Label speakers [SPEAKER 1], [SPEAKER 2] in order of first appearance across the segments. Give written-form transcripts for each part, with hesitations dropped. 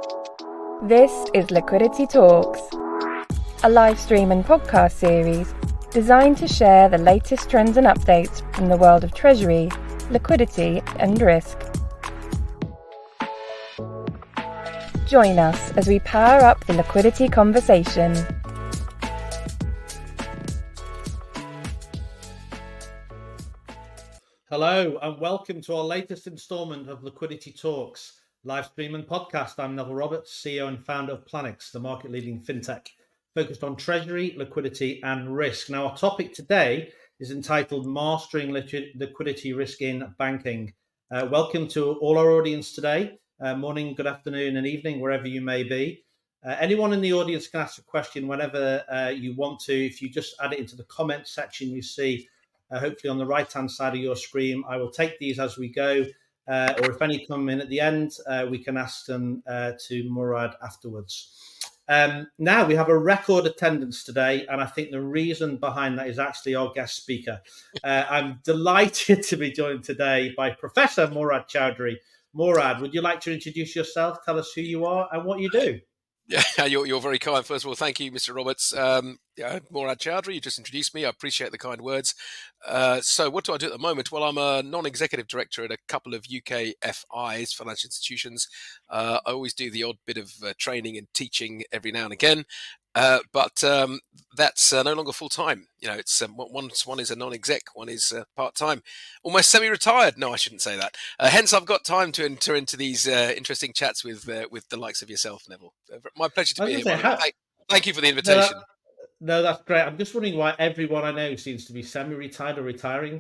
[SPEAKER 1] This is Liquidity Talks, a live stream and podcast series designed to share the latest trends and updates from the world of treasury, liquidity and risk. Join us as we power up the liquidity conversation.
[SPEAKER 2] Hello and welcome to our latest instalment of Liquidity Talks, live stream and podcast. I'm Neville Roberts, CEO and founder of Planix, the market-leading fintech focused on treasury, liquidity and risk. Now, our topic today is entitled Mastering Liquidity Risk in Banking. Welcome to all our audience today. Morning, good afternoon and evening, wherever you may be. Anyone in the audience can ask a question whenever you want to. If you just add it into the comment section you see, hopefully on the right-hand side of your screen, I will take these as we go. Or if any come in at the end, we can ask them to Murad afterwards. Now, we have a record attendance today, and I think the reason behind that is actually our guest speaker. I'm delighted to be joined today by Professor Murad Chowdhury. Murad, would you like to introduce yourself, tell us who you are and what you do?
[SPEAKER 3] Yeah, you're very kind. First of all, thank you, Mr. Roberts. Murad Chowdhury, you just introduced me. I appreciate the kind words. So what do I do at the moment? Well, I'm a non-executive director at a couple of UK FIs, financial institutions. I always do the odd bit of training and teaching every now and again. But that's no longer full-time. You know, it's one is a non-exec, one is part-time, almost semi-retired. No, I shouldn't say that. Hence, I've got time to enter into these interesting chats with the likes of yourself, Neville. My pleasure to be here. Thank you for the invitation.
[SPEAKER 2] No, that's great. I'm just wondering why everyone I know seems to be semi-retired or retiring.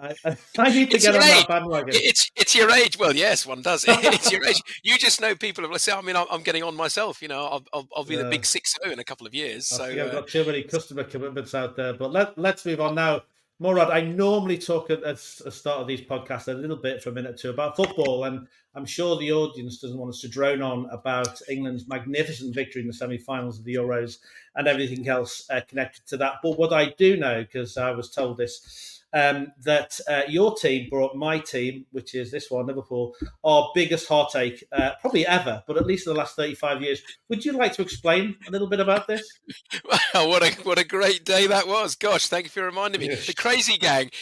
[SPEAKER 2] I need to get on that bandwagon.
[SPEAKER 3] It's your age. Well, yes, one does. It's your age. You just know people. Let's say, I mean, I'm getting on myself. You know, I'll be the big 6-0 in a couple of years. So
[SPEAKER 2] I've got too many customer commitments out there. But let's move on now. Murad, I normally talk at the start of these podcasts a little bit for a minute or two about football, and I'm sure the audience doesn't want us to drone on about England's magnificent victory in the semi-finals of the Euros and everything else connected to that. But what I do know, because I was told this, that your team brought my team, which is this one, Liverpool, our biggest heartache probably ever, but at least in the last 35 years. Would you like to explain a little bit about this?
[SPEAKER 3] Wow, what a great day that was! Gosh, thank you for reminding me.
[SPEAKER 2] Yes.
[SPEAKER 3] The crazy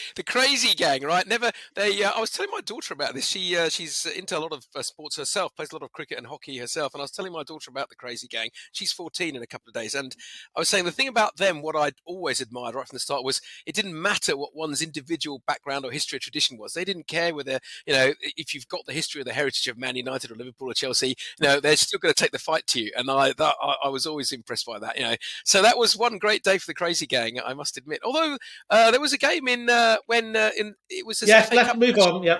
[SPEAKER 3] gang, right? I was telling my daughter about this. She's into a lot of sports herself, plays a lot of cricket and hockey herself, and I was telling my daughter about the crazy gang. She's 14 in a couple of days, and I was saying the thing about them, what I'd always admired right from the start was it didn't matter what one's individual background or history or tradition was. They didn't care whether, you know, if you've got the history or the heritage of Man United or Liverpool or Chelsea, you know, they're still going to take the fight to you. And I was always impressed by that, you know. So that was one great day for the crazy gang, I must admit. Although there was a game it was.
[SPEAKER 2] Yes, let's move on. Yeah.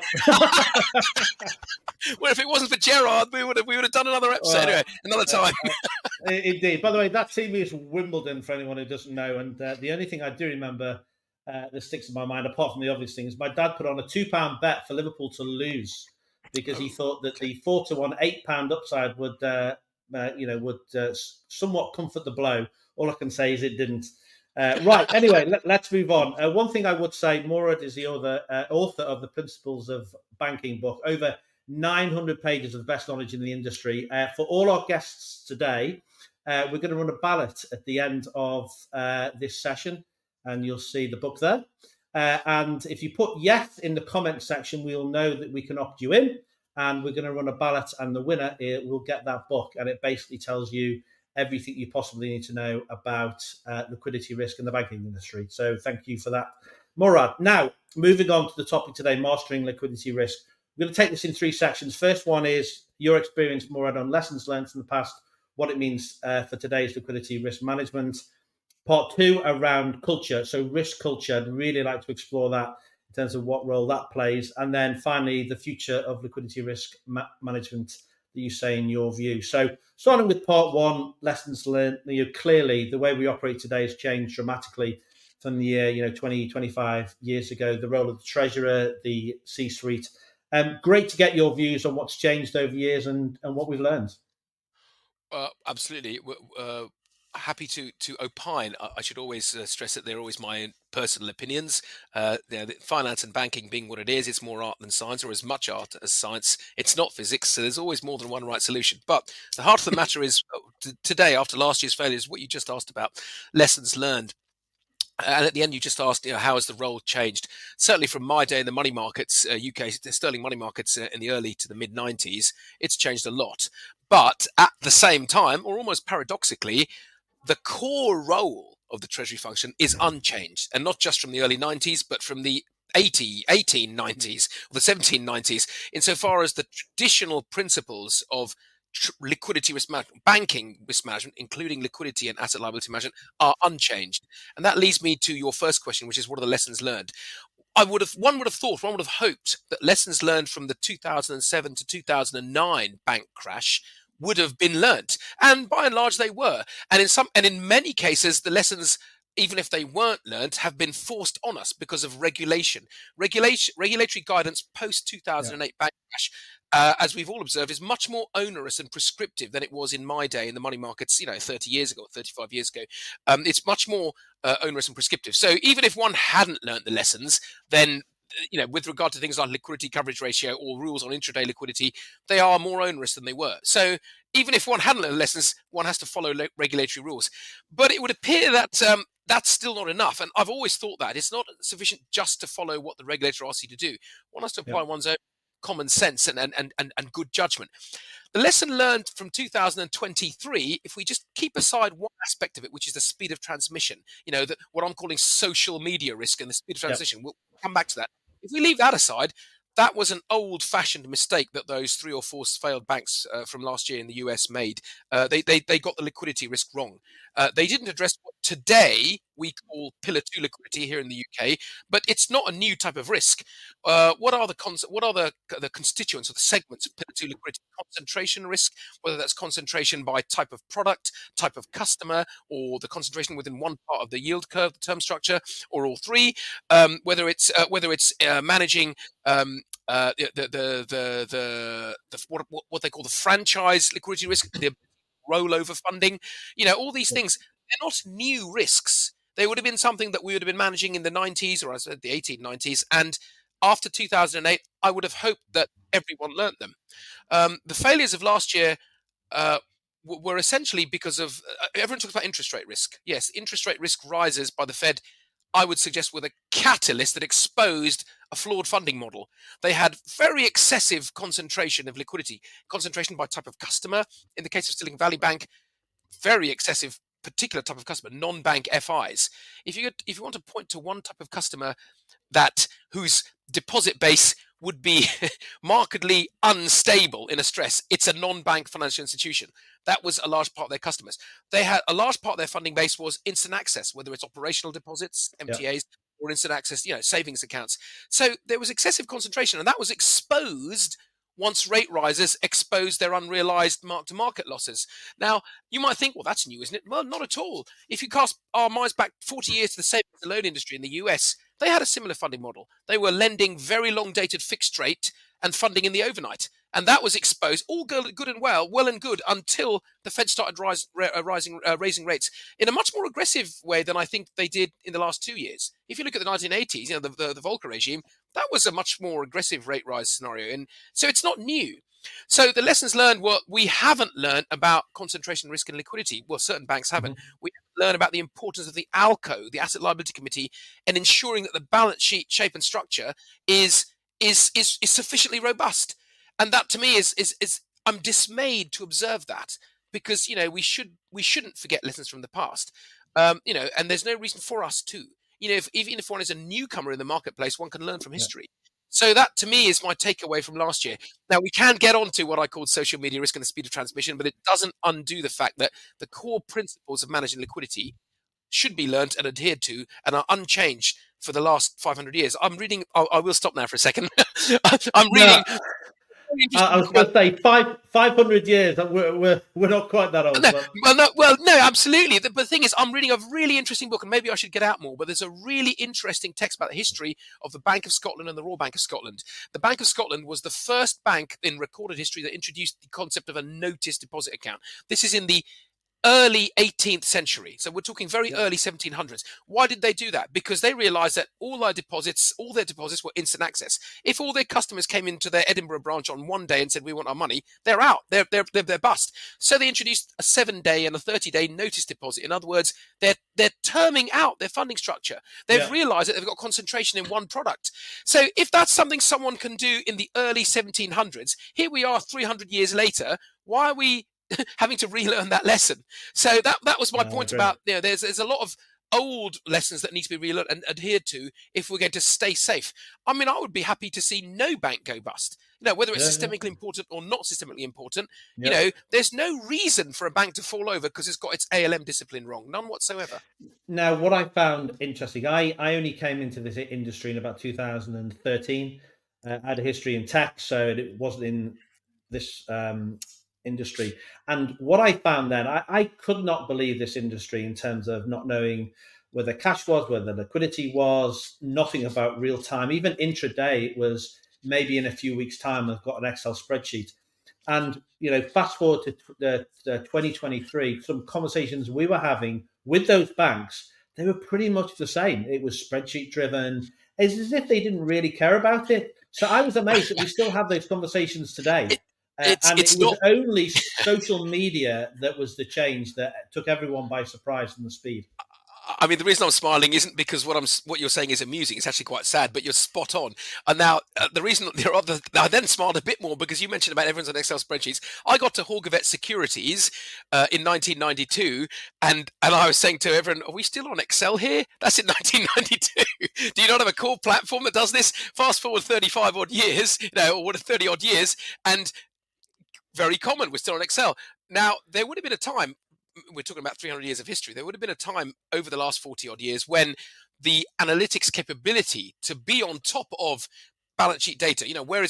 [SPEAKER 3] Well, if it wasn't for Gerrard, we would have done another episode anyway, another time.
[SPEAKER 2] Indeed. By the way, that team is Wimbledon for anyone who doesn't know. And the only thing I do remember that sticks in my mind, apart from the obvious things, my dad put on a £2 bet for Liverpool to lose because he thought that the 4-1 £8 upside would somewhat comfort the blow. All I can say is it didn't. Right. Anyway, let's move on. One thing I would say, Murad is the author of the Principles of Banking book, over 900 pages of the best knowledge in the industry. For all our guests today, we're going to run a ballot at the end of this session, and you'll see the book there. And if you put yes in the comment section, we'll know that we can opt you in, and we're going to run a ballot, and the winner will get that book, and it basically tells you everything you possibly need to know about liquidity risk in the banking industry. So thank you for that, Murad. Now, moving on to the topic today, mastering liquidity risk. We're going to take this in 3 sections. First one is your experience, Murad, on lessons learned from the past, what it means for today's liquidity risk management. Part 2 around culture, so risk culture. I'd really like to explore that in terms of what role that plays. And then finally, the future of liquidity risk management that you say in your view. So starting with part 1, lessons learned. Clearly, the way we operate today has changed dramatically from the year 20, 25 years ago. The role of the treasurer, the C-suite. Great to get your views on what's changed over years and what we've learned.
[SPEAKER 3] Absolutely. happy to opine. I should always stress that they're always my personal opinions. Finance and banking being what it is, it's more art than science, or as much art as science. It's not physics, so there's always more than one right solution. But the heart of the matter is, today, after last year's failures, what you just asked about, lessons learned. And at the end, you just asked, how has the role changed? Certainly from my day in the money markets, UK sterling money markets in the early to the mid 90s, it's changed a lot. But at the same time, or almost paradoxically, the core role of the Treasury function is unchanged, and not just from the early 90s, but from the 1890s or the 1790s, insofar as the traditional principles of liquidity risk management, banking risk management, including liquidity and asset liability management, are unchanged. And that leads me to your first question, which is, what are the lessons learned? One would have hoped that lessons learned from the 2007 to 2009 bank crash would have been learnt, and by and large they were. And in many cases, the lessons, even if they weren't learnt, have been forced on us because of regulatory guidance post 2008 bank crash. As we've all observed, is much more onerous and prescriptive than it was in my day in the money markets, 30 years ago, 35 years ago. It's much more onerous and prescriptive. So even if one hadn't learnt the lessons, then with regard to things like liquidity coverage ratio or rules on intraday liquidity, they are more onerous than they were. So even if one hadn't learned the lessons, one has to follow regulatory rules. But it would appear that that's still not enough. And I've always thought that it's not sufficient just to follow what the regulator asks you to do. One has to apply one's own common sense and good judgment. The lesson learned from 2023, if we just keep aside one aspect of it, which is the speed of transmission, what I'm calling social media risk and the speed of transmission, we'll come back to that. If we leave that aside, that was an old-fashioned mistake that those 3 or 4 failed banks from last year in the US made. They got the liquidity risk wrong. They didn't address what today we call Pillar 2 liquidity here in the UK, but it's not a new type of risk. What are the constituents or the segments of Pillar 2 liquidity? Concentration risk, whether that's concentration by type of product, type of customer, or the concentration within one part of the yield curve, the term structure, or all three. Whether it's managing what they call the franchise liquidity risk, the rollover funding, all these things, they're not new risks. They would have been something that we would have been managing in the 90s, or I said the 1890s, and after 2008, I would have hoped that everyone learnt them. The failures of last year were essentially because of everyone talks about interest rate risk. Yes, interest rate risk rises by the Fed, I would suggest, with a catalyst that exposed a flawed funding model. They had very excessive concentration of liquidity, concentration by type of customer. In the case of Silicon Valley Bank, very excessive particular type of customer, non-bank FIs. If you want to point to one type of customer whose deposit base would be markedly unstable in a stress, it's a non-bank financial institution. That was a large part of their customers. They had a large part of their funding base was instant access, whether it's operational deposits, MTAs, or instant access, savings accounts. So there was excessive concentration, and that was exposed once rate rises exposed their unrealized mark-to-market losses. Now, you might think, well, that's new, isn't it? Well, not at all. If you cast our minds back 40 years to the savings and loan industry in the US, they had a similar funding model. They were lending very long-dated fixed rate and funding in the overnight. And that was exposed, all good and well and good, until the Fed started raising rates in a much more aggressive way than I think they did in the last 2 years. If you look at the 1980s, the Volcker regime, that was a much more aggressive rate rise scenario. And so it's not new. So the lessons learned were, we haven't learned about concentration risk and liquidity. Well, certain banks haven't. We haven't learned about the importance of the ALCO, the Asset Liability Committee, and ensuring that the balance sheet shape and structure is sufficiently robust. And that, to me, is I'm dismayed to observe that, because we shouldn't forget lessons from the past. And there's no reason for us to. Even if one is a newcomer in the marketplace, one can learn from history. So that, to me, is my takeaway from last year. Now, we can get on to what I called social media risk and the speed of transmission, but it doesn't undo the fact that the core principles of managing liquidity should be learnt and adhered to and are unchanged for the last 500 years. I'm reading. I will stop now for a second. I'm reading.
[SPEAKER 2] No. I was going to say 500 years. We're not quite that old.
[SPEAKER 3] No, absolutely. The thing is, I'm reading a really interesting book, and maybe I should get out more. But there's a really interesting text about the history of the Bank of Scotland and the Royal Bank of Scotland. The Bank of Scotland was the first bank in recorded history that introduced the concept of a notice deposit account. This is in the early 18th century. So we're talking very early 1700s. Why did they do that? Because they realized that all their deposits were instant access. If all their customers came into their Edinburgh branch on one day and said, we want our money, they're out. They're bust. So they introduced a 7-day and a 30-day notice deposit. In other words, they're terming out their funding structure. They've realized that they've got concentration in one product. So if that's something someone can do in the early 1700s, here we are 300 years later. Why are we having to relearn that lesson? So that was my point about, there's a lot of old lessons that need to be relearned and adhered to if we're going to stay safe. I mean, I would be happy to see no bank go bust. Whether it's systemically important or not systemically important, there's no reason for a bank to fall over because it's got its ALM discipline wrong. None whatsoever.
[SPEAKER 2] Now, what I found interesting, I only came into this industry in about 2013. I had a history in tech, so it wasn't in this industry. And what I found then, I could not believe this industry in terms of not knowing where the cash was, where the liquidity was, nothing about real time. Even intraday, it was maybe in a few weeks' time, I've got an Excel spreadsheet. And, fast forward to 2023, some conversations we were having with those banks, they were pretty much the same. It was spreadsheet driven. It's as if they didn't really care about it. So I was amazed that we still have those conversations today. It was only social media that was the change that took everyone by surprise from the speed.
[SPEAKER 3] I mean, the reason I'm smiling isn't because what you're saying is amusing. It's actually quite sad, but you're spot on. And now the reason I then smiled a bit more because you mentioned about everyone's on Excel spreadsheets. I got to Horgavet Securities in 1992, and I was saying to everyone, "Are we still on Excel here?" That's in 1992. Do you not have a core platform that does this? Fast forward 35 odd years, or 30 odd years, and very common. We're still on Excel. Now there would have been a time. We're talking about 300 years of history. There would have been a time over the last 40 odd years when the analytics capability to be on top of balance sheet data,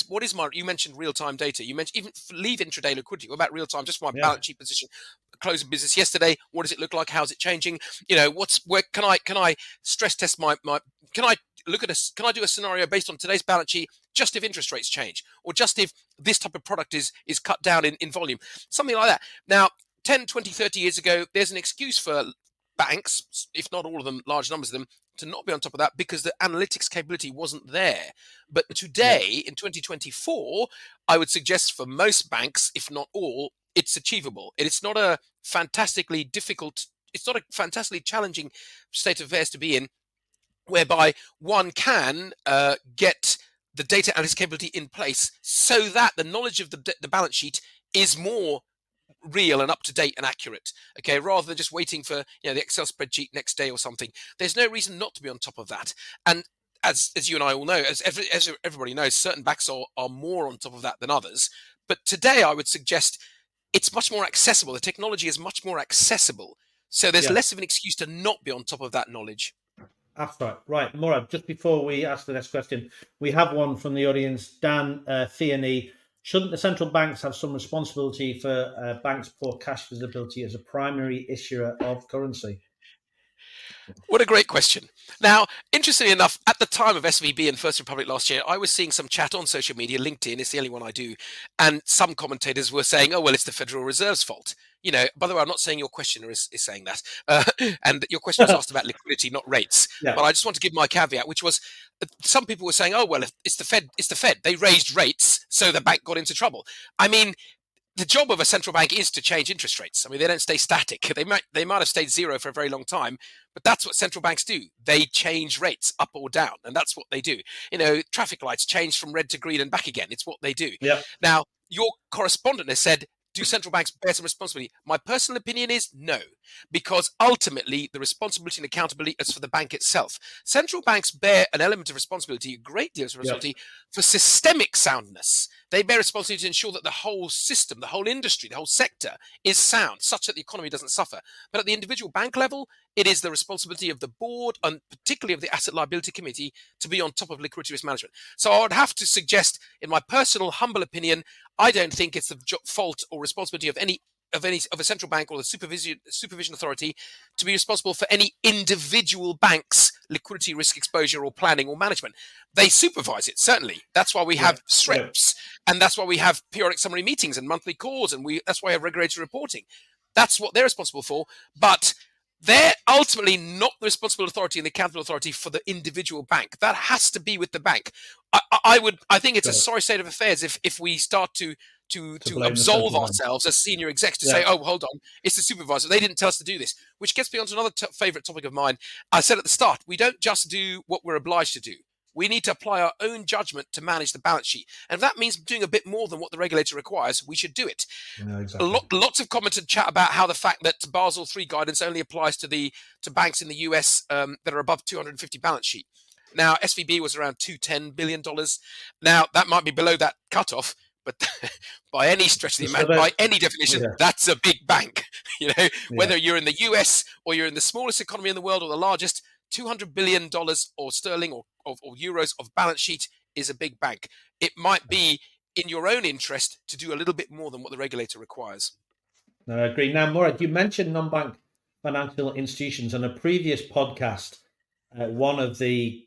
[SPEAKER 3] you mentioned real-time data. You mentioned even leave intraday liquidity. What about real-time? Just my balance sheet position, closing business yesterday. What does it look like? How's it changing? Where can I stress test can I do a scenario based on today's balance sheet, just if interest rates change or just if this type of product is cut down in volume, something like that. Now, 10, 20, 30 years ago, there's an excuse for banks, if not all of them, large numbers of them, to not be on top of that because the analytics capability wasn't there. But today, in 2024, I would suggest for most banks, if not all, it's achievable. It's not a fantastically challenging state of affairs to be in, whereby one can get the data analytics capability in place so that the knowledge of the balance sheet is more real and up to date and accurate, okay, rather than just waiting for the Excel spreadsheet next day or something. There's no reason not to be on top of that. And as you and I all know, as everybody knows, certain banks are more on top of that than others. But today I would suggest it's much more accessible. The technology is much more accessible. So there's less of an excuse to not be on top of that knowledge.
[SPEAKER 2] That's right. Right, Morad, just before we ask the next question, we have one from the audience, Dan Theony. Shouldn't the central banks have some responsibility for banks' poor cash visibility as a primary issuer of currency?
[SPEAKER 3] What a great question. Now, interestingly enough, at the time of SVB and First Republic last year, I was seeing some chat on social media, LinkedIn, it's the only one I do, and some commentators were saying, oh, well, it's the Federal Reserve's fault. By the way, I'm not saying your questioner is saying that. And your question was asked about liquidity, not rates. Yeah. But I just want to give my caveat, which was some people were saying, oh, well, it's the Fed. They raised rates, so the bank got into trouble. I mean, the job of a central bank is to change interest rates. I mean, they don't stay static. They might have stayed zero for a very long time, but that's what central banks do. They change rates up or down, and that's what they do. Traffic lights change from red to green and back again. It's what they do. Yeah. Now, your correspondent has said, do central banks bear some responsibility? My personal opinion is no, because ultimately the responsibility and accountability is for the bank itself. Central banks bear an element of responsibility, a great deal of responsibility for systemic soundness. They bear responsibility to ensure that the whole system, the whole industry, the whole sector is sound, such that the economy doesn't suffer. But at the individual bank level, it is the responsibility of the board and particularly of the Asset Liability Committee to be on top of liquidity risk management. So I would have to suggest, in my personal, humble opinion, I don't think it's the fault or responsibility of a central bank or the supervision authority to be responsible for any individual bank's liquidity risk exposure or planning or management. They supervise it, certainly. That's why we have SREPs, and that's why we have periodic summary meetings and monthly calls, and that's why we have regulatory reporting. That's what they're responsible for. But they're ultimately not the responsible authority and the accountable authority for the individual bank. That has to be with the bank. I think it's a sorry state of affairs if we start to absolve ourselves as senior execs to say, oh, hold on, it's the supervisor. They didn't tell us to do this, which gets me onto another favourite topic of mine. I said at the start, we don't just do what we're obliged to do. We need to apply our own judgment to manage the balance sheet. And if that means doing a bit more than what the regulator requires, we should do it.
[SPEAKER 2] Yeah, exactly.
[SPEAKER 3] Lots of comment and chat about how the fact that Basel III guidance only applies to banks in the US that are above 250 balance sheet. Now, SVB was around $210 billion. Now, that might be below that cutoff, but by any stretch of the imagination, by any definition, that's a big bank. Whether you're in the US or you're in the smallest economy in the world or the largest, $200 billion or sterling or euros of balance sheet is a big bank. It might be in your own interest to do a little bit more than what the regulator requires.
[SPEAKER 2] No, I agree. Now, Murad, you mentioned non-bank financial institutions on a previous podcast. One of the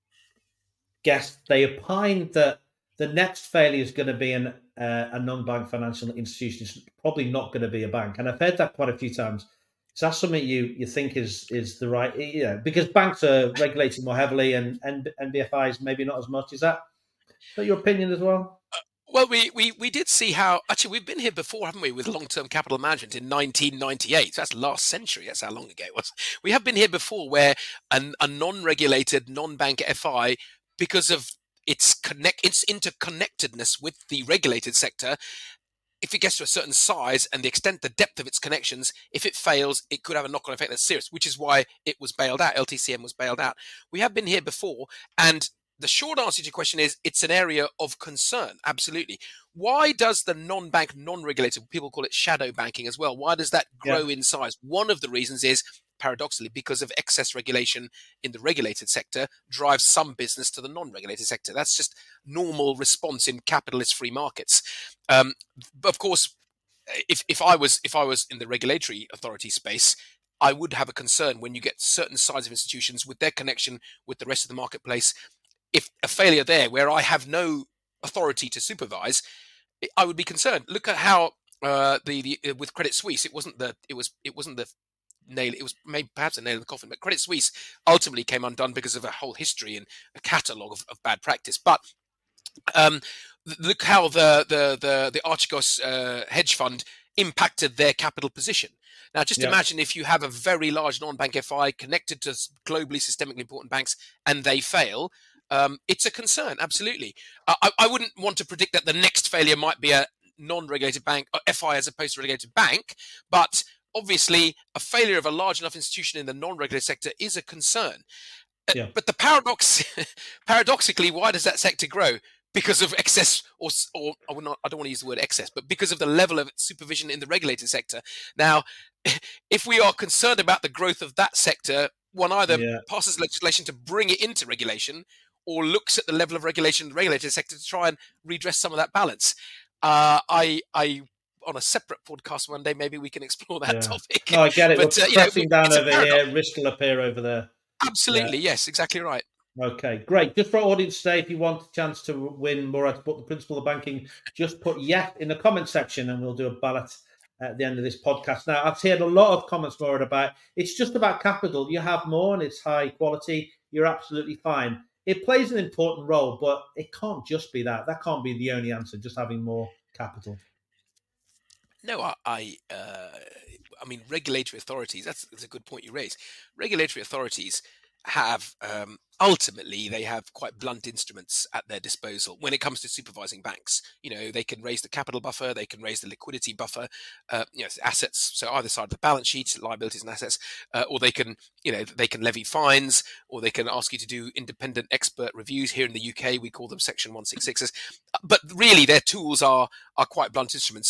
[SPEAKER 2] guests, they opined that the next failure is going to be a non-bank financial institution. It's probably not going to be a bank. And I've heard that quite a few times. Is that something you think is the right, because banks are regulated more heavily and NBFIs maybe not as much. Is that your opinion as well?
[SPEAKER 3] Well, we did see how, actually, we've been here before, haven't we, with long-term capital management in 1998. That's last century. That's how long ago it was. We have been here before where a non-regulated, non-bank FI, because of its interconnectedness with the regulated sector, if it gets to a certain size and the depth of its connections, if it fails, it could have a knock-on effect that's serious, which is why it was bailed out. LTCM was bailed out. We have been here before, and the short answer to your question is it's an area of concern, absolutely. Why does the non-bank, non-regulated, people call it shadow banking as well, why does that grow in size? One of the reasons is, paradoxically, because of excess regulation in the regulated sector drives some business to the non-regulated sector. That's just normal response in capitalist free markets. But of course, if I was in the regulatory authority space, I would have a concern when you get certain size of institutions with their connection with the rest of the marketplace. If a failure there where I have no authority to supervise, I would be concerned. Look at how with Credit Suisse, it wasn't the nail. It was maybe perhaps a nail in the coffin, but Credit Suisse ultimately came undone because of a whole history and a catalogue of bad practice. But look how the Archegos hedge fund impacted their capital position. Now, just imagine if you have a very large non-bank FI connected to globally systemically important banks and they fail. It's a concern, absolutely. I wouldn't want to predict that the next failure might be a non-regulated bank, or FI as opposed to a regulated bank, but obviously, a failure of a large enough institution in the non-regulated sector is a concern. But the paradoxically, why does that sector grow? Because of excess, or I don't want to use the word excess, but because of the level of supervision in the regulated sector. Now, if we are concerned about the growth of that sector, one either passes legislation to bring it into regulation, or looks at the level of regulation in the regulated sector to try and redress some of that balance. On a separate podcast one day, maybe we can explore that topic.
[SPEAKER 2] Oh, I get it. But, we're pressing down over here, risk will appear over there.
[SPEAKER 3] Absolutely, yes, exactly right.
[SPEAKER 2] Okay, great. Just for our audience today, if you want a chance to win Murad's book, The Principle of Banking, just put yes in the comment section and we'll do a ballot at the end of this podcast. Now, I've heard a lot of comments, Murad, about it's just about capital. You have more and it's high quality. You're absolutely fine. It plays an important role, but it can't just be that. That can't be the only answer, just having more capital.
[SPEAKER 3] No, I mean, regulatory authorities, that's a good point you raise. Regulatory authorities have, ultimately, they have quite blunt instruments at their disposal when it comes to supervising banks. They can raise the capital buffer, they can raise the liquidity buffer, assets, so either side of the balance sheet, liabilities and assets, or they can levy fines, or they can ask you to do independent expert reviews. Here in the UK, we call them Section 166s. But really, their tools are quite blunt instruments.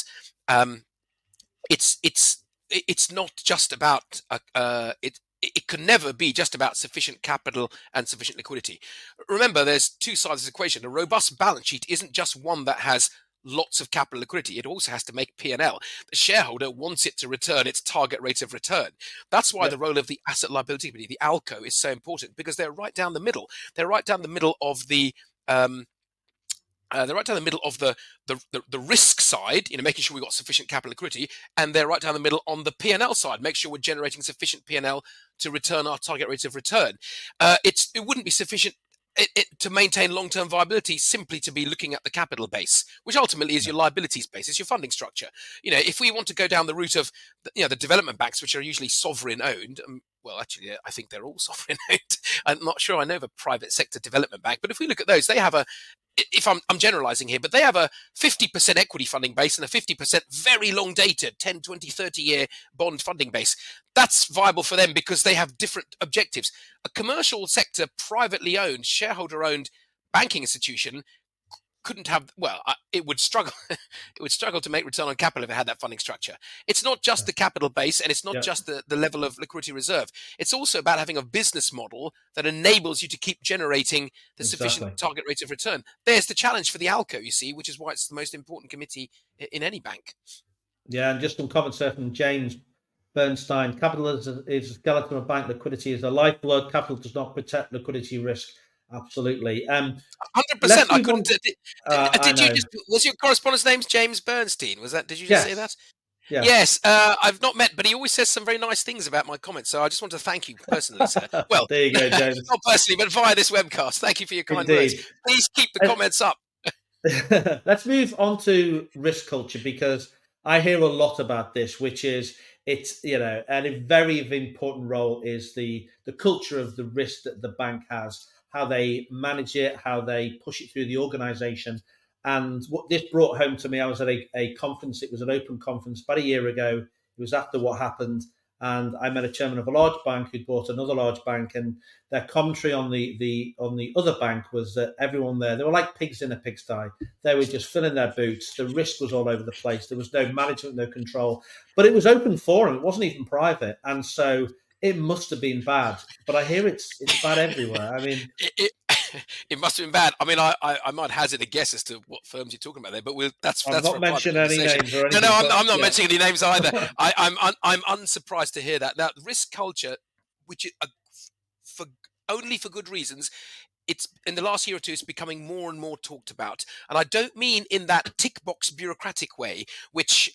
[SPEAKER 3] It's not just about it can never be just about sufficient capital and sufficient liquidity. Remember, there's two sides of this equation. A robust balance sheet isn't just one that has lots of capital liquidity. It also has to make P&L. The shareholder wants it to return its target rate of return. That's why the role of the asset liability committee, the ALCO, is so important, because they're right down the middle. They're right down the middle of the they're right down the middle of the risk side, making sure we've got sufficient capital liquidity, and they're right down the middle on the P&L side, make sure we're generating sufficient P&L to return our target rates of return. It wouldn't be sufficient to maintain long-term viability simply to be looking at the capital base, which ultimately is your liabilities base, it's your funding structure. If we want to go down the route of the development banks, which are usually sovereign owned, well, actually, I think they're all sovereign owned. I'm not sure I know of a private sector development bank, but if we look at those, they have if I'm generalizing here, but they have a 50% equity funding base and a 50% very long dated 10, 20, 30 year bond funding base. That's viable for them because they have different objectives. A commercial sector, privately owned, shareholder owned banking institution couldn't have, it would struggle. It would struggle to make return on capital if it had that funding structure. It's not just the capital base, and it's not just the level of liquidity reserve. It's also about having a business model that enables you to keep generating the sufficient target rate of return. There's the challenge for the ALCO, you see, which is why it's the most important committee in any bank.
[SPEAKER 2] Yeah, and just some comments there from James Bernstein. Capital is a skeleton of bank. Liquidity is the lifeblood. Capital does not protect liquidity risk. Absolutely.
[SPEAKER 3] 100%. I couldn't. Was your correspondent's name James Bernstein? Did you just say that?
[SPEAKER 2] Yeah.
[SPEAKER 3] Yes. I've not met, but he always says some very nice things about my comments. So I just want to thank you personally, sir. Well,
[SPEAKER 2] there you go, James.
[SPEAKER 3] Not personally, but via this webcast. Thank you for your kind words. Please keep the comments up.
[SPEAKER 2] Let's move on to risk culture, because I hear a lot about this, which is and a very important role is the culture of the risk that the bank has, how they manage it, how they push it through the organization. And what this brought home to me, I was at a conference. It was an open conference about a year ago. It was after what happened. And I met a chairman of a large bank who'd bought another large bank, and their commentary on the other bank was that everyone there, they were like pigs in a pigsty. They were just filling their boots. The risk was all over the place. There was no management, no control. But it was open forum. It wasn't even private. And so it must have been bad. But I hear it's bad everywhere. I mean,
[SPEAKER 3] it must have been bad. I mean, I might hazard a guess as to what firms you're talking about there, but that's
[SPEAKER 2] not mention any names or anything.
[SPEAKER 3] No, I'm not mentioning any names either. I'm unsurprised to hear that. Now, risk culture, which only for good reasons, it's in the last year or two, it's becoming more and more talked about. And I don't mean in that tick box bureaucratic way, which,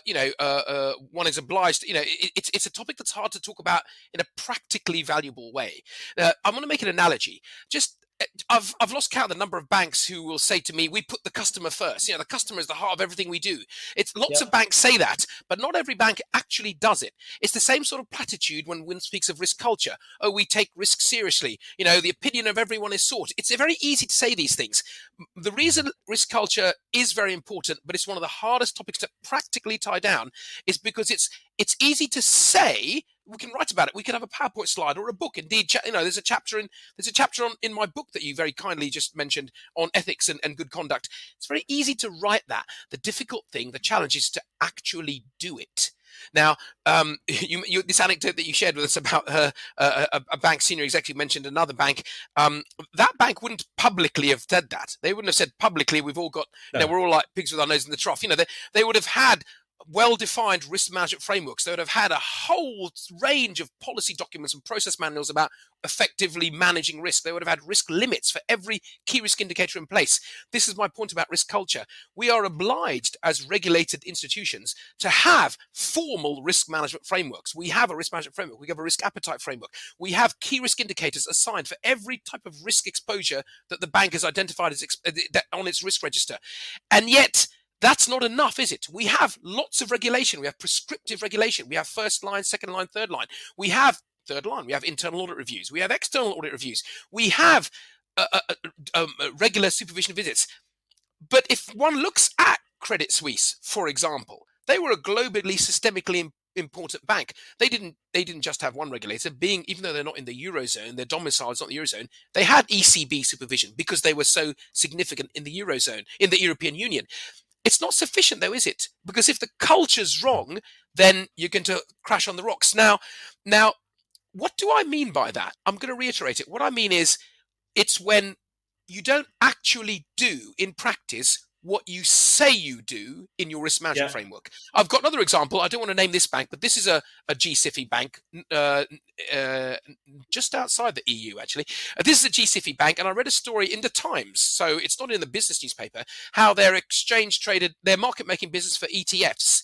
[SPEAKER 3] one is obliged, it's a topic that's hard to talk about in a practically valuable way. I'm going to make an analogy. I've lost count of the number of banks who will say to me, we put the customer first. The customer is the heart of everything we do. It's lots of banks say that, but not every bank actually does it. It's the same sort of platitude when one speaks of risk culture. Oh, we take risk seriously. The opinion of everyone is sought. It's very easy to say these things. The reason risk culture is very important, but it's one of the hardest topics to practically tie down, is because it's easy to say. We can write about it. We can have a PowerPoint slide or a book. Indeed, there's a chapter in my book that you very kindly just mentioned on ethics and good conduct. It's very easy to write that. The difficult thing, the challenge, is to actually do it. Now, this anecdote that you shared with us about a bank senior executive mentioned another bank. That bank wouldn't publicly have said that. They wouldn't have said publicly, we've all got, we're all like pigs with our nose in the trough. They would have had well-defined risk management frameworks. They would have had a whole range of policy documents and process manuals about effectively managing risk. They would have had risk limits for every key risk indicator in place. This is my point about risk culture. We are obliged as regulated institutions to have formal risk management frameworks. We have a risk management framework. We have a risk appetite framework. We have key risk indicators assigned for every type of risk exposure that the bank has identified as on its risk register. And yet, that's not enough, is it? We have lots of regulation. We have prescriptive regulation. We have first line, second line, third line. We have third line. We have internal audit reviews. We have external audit reviews. We have regular supervision visits. But if one looks at Credit Suisse, for example, they were a globally systemically important bank. They didn't just have one regulator. Even though they're not in the Eurozone, their domicile is not the Eurozone, they had ECB supervision because they were so significant in the Eurozone, in the European Union. It's not sufficient, though, is it? Because if the culture's wrong, then you're going to crash on the rocks. Now, what do I mean by that? I'm going to reiterate it. What I mean is, it's when you don't actually do in practice what you say you do in your risk management framework. I've got another example. I don't want to name this bank, but this is a GSIFI bank just outside the EU, actually. This is a GSIFI bank, and I read a story in the Times, so it's not in the business newspaper, how their their market-making business for ETFs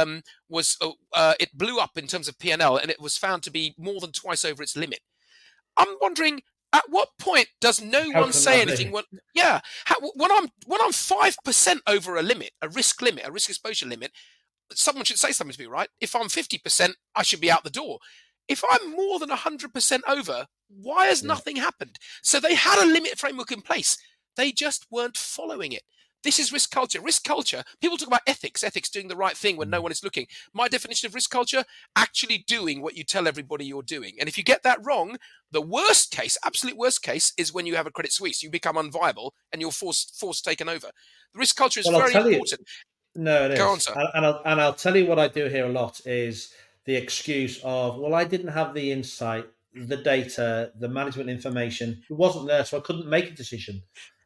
[SPEAKER 3] it blew up in terms of P&L, and it was found to be more than twice over its limit. I'm wondering, at what point does no one say anything? When I'm 5% over a limit, a risk exposure limit, someone should say something to me, right? If I'm 50%, I should be out the door. If I'm more than 100% over, why has nothing happened? So they had a limit framework in place. They just weren't following it. This is risk culture. Risk culture, people talk about ethics doing the right thing when no one is looking. My definition of risk culture, actually doing what you tell everybody you're doing. And if you get that wrong, the worst case, absolute worst case, is when you have a Credit Suisse. You become unviable and you're forced taken over. The risk culture is very important.
[SPEAKER 2] No, it is.
[SPEAKER 3] Go on, sir.
[SPEAKER 2] And I'll tell you what I do here a lot is the excuse of, well, I didn't have the insight, the data, the management information. It wasn't there, so I couldn't make a decision.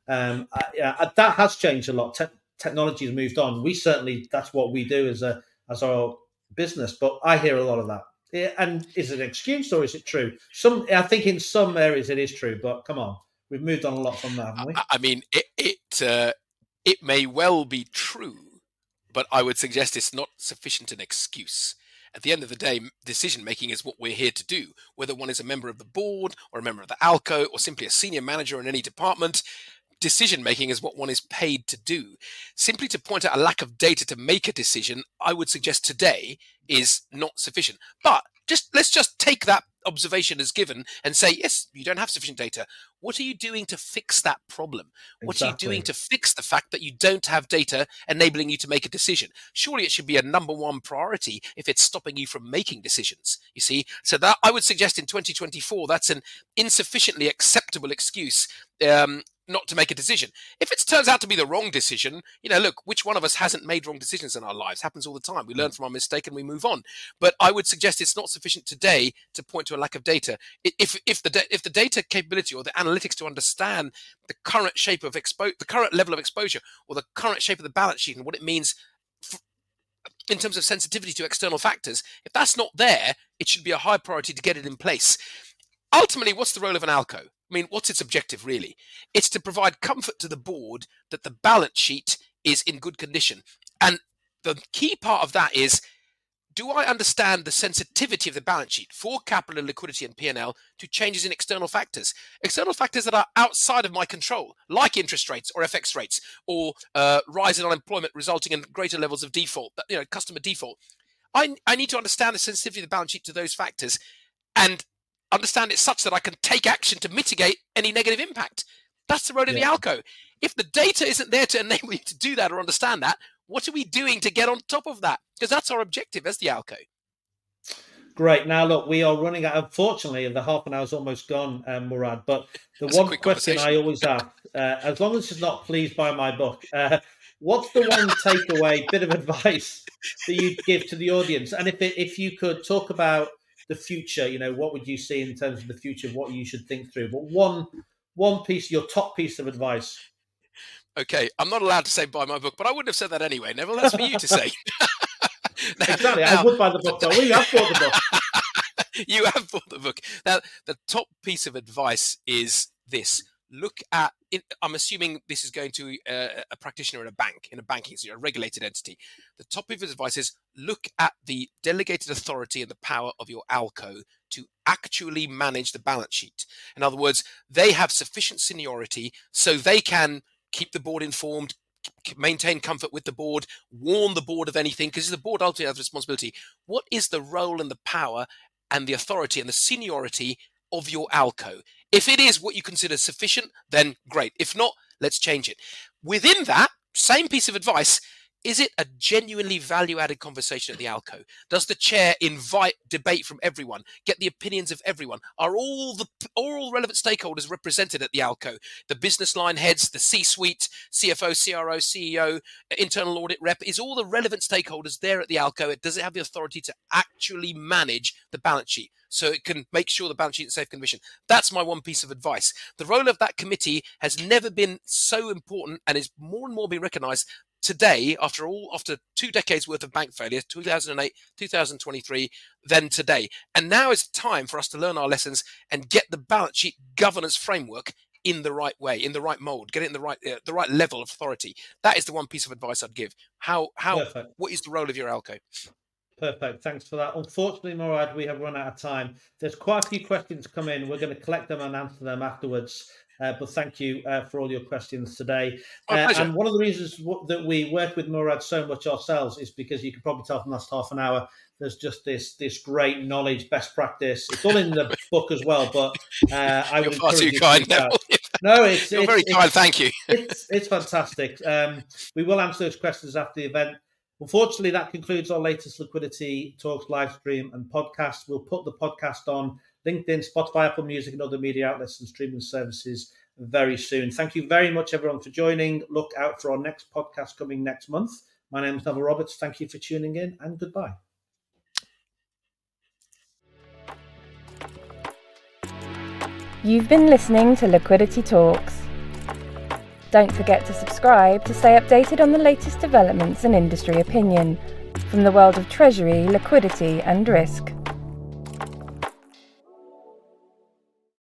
[SPEAKER 2] That has changed a lot. Technology has moved on. That's what we do as our business. But I hear a lot of that. And is it an excuse or is it true? I think in some areas it is true. But come on, we've moved on a lot from that, haven't we?
[SPEAKER 3] I mean, it may well be true, but I would suggest it's not sufficient an excuse. At the end of the day, decision making is what we're here to do. Whether one is a member of the board or a member of the ALCO or simply a senior manager in any department, decision making is what one is paid to do. Simply to point out a lack of data to make a decision, I would suggest today is not sufficient. But let's just take that observation as given and say, yes, you don't have sufficient data. What are you doing to fix that problem? What are you doing to fix the fact that you don't have data enabling you to make a decision? Surely it should be a number one priority if it's stopping you from making decisions, you see? So that I would suggest in 2024, that's an insufficiently acceptable excuse not to make a decision. If it turns out to be the wrong decision, look, which one of us hasn't made wrong decisions in our lives? Happens all the time. We learn from our mistake and we move on. But I would suggest it's not sufficient today to point to a lack of data. If the data capability or the analytics to understand the current shape of the current level of exposure or the current shape of the balance sheet and what it means in terms of sensitivity to external factors, if that's not there, it should be a high priority to get it in place. Ultimately, what's the role of an ALCO? I mean, what's its objective, really? It's to provide comfort to the board that the balance sheet is in good condition. And the key part of that is, do I understand the sensitivity of the balance sheet for capital, liquidity, and P&L to changes in external factors? External factors that are outside of my control, like interest rates or FX rates, or rise in unemployment resulting in greater levels of default, customer default. I need to understand the sensitivity of the balance sheet to those factors and understand it such that I can take action to mitigate any negative impact. That's the role of the ALCO. If the data isn't there to enable you to do that or understand that, what are we doing to get on top of that? Because that's our objective as the ALCO.
[SPEAKER 2] Great. Now, look, we are running out. Unfortunately, the half an hour is almost gone, Murad. But that's one question I always ask, as long as it's not pleased by my book, what's the one takeaway bit of advice that you'd give to the audience? And if you could talk about the future, what would you see in terms of the future of what you should think through? But one piece, your top piece of advice.
[SPEAKER 3] Okay, I'm not allowed to say buy my book, but I wouldn't have said that anyway, Neville. That's for you to say.
[SPEAKER 2] Exactly. I would buy the book, though. You have bought the book.
[SPEAKER 3] You have bought the book. Now, the top piece of advice is this. Look at, I'm assuming this is going to a practitioner in a bank, in a banking, so a regulated entity. The top piece of advice is look at the delegated authority and the power of your ALCO to actually manage the balance sheet. In other words, they have sufficient seniority so they can keep the board informed, maintain comfort with the board, warn the board of anything, because the board ultimately has responsibility. What is the role and the power and the authority and the seniority of your ALCO? If it is what you consider sufficient, then great. If not, let's change it. Within that, same piece of advice, Is it a genuinely value-added conversation at the ALCO? Does the chair invite debate from everyone, get the opinions of everyone? Are all relevant stakeholders represented at the ALCO? The business line heads, the C-suite, CFO, CRO, CEO, internal audit rep, is all the relevant stakeholders there at the ALCO? Does it have the authority to actually manage the balance sheet so it can make sure the balance sheet is in safe condition? That's my one piece of advice. The role of that committee has never been so important and is more and more being recognised today, after 2 decades worth of bank failure, 2008, 2023, than today. And now is time for us to learn our lessons and get the balance sheet governance framework in the right way, in the right mold, get it in the right level of authority. That is the one piece of advice I'd give. What is the role of your ALCO?
[SPEAKER 2] Perfect. Thanks for that. Unfortunately, Morad, we have run out of time. There's quite a few questions come in. We're going to collect them and answer them afterwards. But thank you for all your questions today. And one of the reasons that we work with Morad so much ourselves is because you can probably tell from the last half an hour, there's just this great knowledge, best practice. It's all in the book as well, but I would encourage you to kind. No, it's very kind. Thank you. It's fantastic. We will answer those questions after the event. Unfortunately, that concludes our latest Liquidity Talks live stream and podcast. We'll put the podcast on LinkedIn, Spotify, Apple Music, and other media outlets and streaming services very soon. Thank you very much, everyone, for joining. Look out for our next podcast coming next month. My name is Neville Roberts. Thank you for tuning in, and goodbye.
[SPEAKER 1] You've been listening to Liquidity Talks. Don't forget to subscribe to stay updated on the latest developments and industry opinion from the world of treasury, liquidity, and risk.